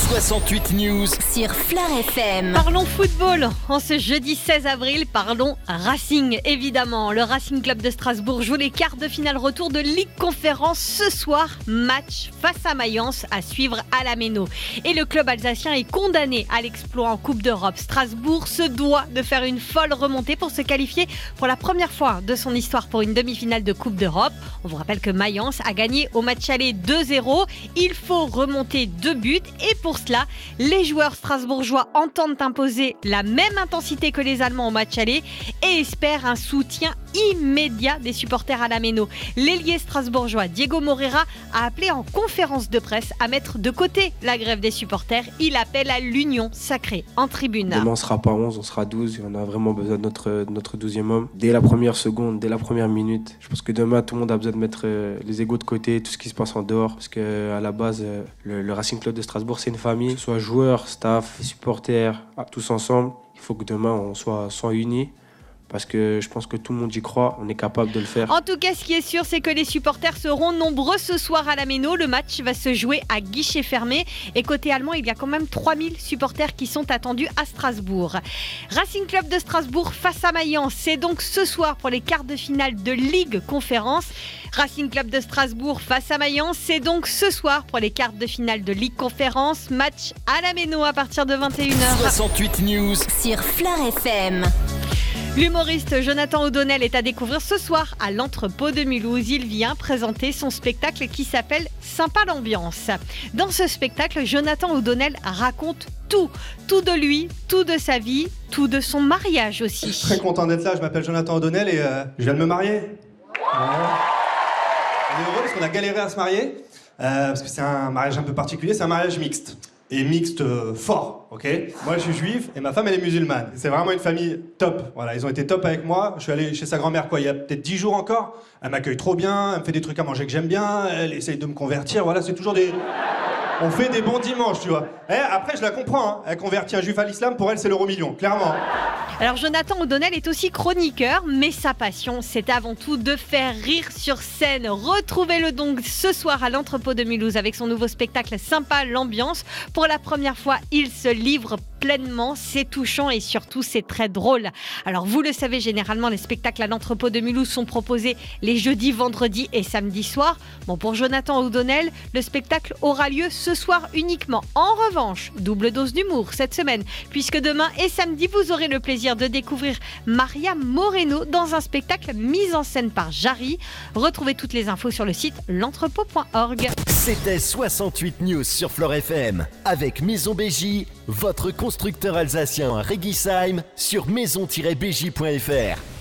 68 News sur Fleur FM. Parlons football. En ce jeudi 16 avril, parlons Racing, évidemment. Le Racing Club de Strasbourg joue les quarts de finale retour de Ligue Conférence ce soir. Match face à Mayence à suivre à la Méno. Et le club alsacien est condamné à l'exploit en Coupe d'Europe. Strasbourg se doit de faire une folle remontée pour se qualifier pour la première fois de son histoire pour une demi-finale de Coupe d'Europe. On vous rappelle que Mayence a gagné au match aller 2-0. Il faut remonter 2 buts et pour cela, les joueurs strasbourgeois entendent imposer la même intensité que les Allemands au match aller et espèrent un soutien immédiat des supporters à la Méno. L'ailier strasbourgeois Diego Moreira a appelé en conférence de presse à mettre de côté la grève des supporters. Il appelle à l'union sacrée en tribune. Demain, on ne sera pas 11, on sera 12 et on a vraiment besoin de notre 12e homme. Dès la première seconde, dès la première minute, je pense que demain, tout le monde a besoin de mettre les égos de côté, tout ce qui se passe en dehors. Parce qu'à la base, le Racing Club de Strasbourg, c'est une famille. Que ce soit joueurs, staff, supporters, tous ensemble. Il faut que demain, on soit unis. Parce que je pense que tout le monde y croit, on est capable de le faire. En tout cas, ce qui est sûr, c'est que les supporters seront nombreux ce soir à la Méno. Le match va se jouer à guichet fermé. Et côté allemand, il y a quand même 3000 supporters qui sont attendus à Strasbourg. Racing Club de Strasbourg face à Mayence. C'est donc ce soir pour les quarts de finale de Ligue Conférence. Racing Club de Strasbourg face à Mayence. C'est donc ce soir pour les quarts de finale de Ligue Conférence. Match à la Méno à partir de 21h. 68 News sur Fleur FM. L'humoriste Jonathan O'Donnell est à découvrir ce soir à l'Entrepôt de Mulhouse. Il vient présenter son spectacle qui s'appelle Sympa l'ambiance. Dans ce spectacle, Jonathan O'Donnell raconte tout de lui, tout de sa vie, tout de son mariage aussi. Je suis très content d'être là, je m'appelle Jonathan O'Donnell et je viens de me marier. Ouais. On est heureux parce qu'on a galéré à se marier, parce que c'est un mariage un peu particulier, c'est un mariage mixte. Et mixte fort, ok ? Moi je suis juif et ma femme elle est musulmane. C'est vraiment une famille top, voilà, ils ont été top avec moi. Je suis allé chez sa grand-mère il y a peut-être 10 jours encore. Elle m'accueille trop bien, elle me fait des trucs à manger que j'aime bien, elle essaye de me convertir, voilà, c'est toujours des... On fait des bons dimanches, tu vois. Et après je la comprends, hein. Elle convertit un juif à l'islam, pour elle c'est l'euro-million, clairement. Alors Jonathan O'Donnell est aussi chroniqueur, mais sa passion, c'est avant tout de faire rire sur scène. Retrouvez-le donc ce soir à l'Entrepôt de Mulhouse avec son nouveau spectacle Sympa l'ambiance. Pour la première fois, il se livre pleinement, c'est touchant et surtout c'est très drôle. Alors vous le savez, généralement les spectacles à l'Entrepôt de Mulhouse sont proposés les jeudis, vendredis et samedis soirs. Bon, pour Jonathan O'Donnell, le spectacle aura lieu ce soir uniquement. En revanche, double dose d'humour cette semaine, puisque demain et samedi vous aurez le plaisir de découvrir Maria Moreno dans un spectacle mis en scène par Jarry. Retrouvez toutes les infos sur le site l'entrepôt.org. C'était 68 News sur Fleur FM avec Maison BJ, votre constructeur alsacien à Réguisheim sur maison-bj.fr.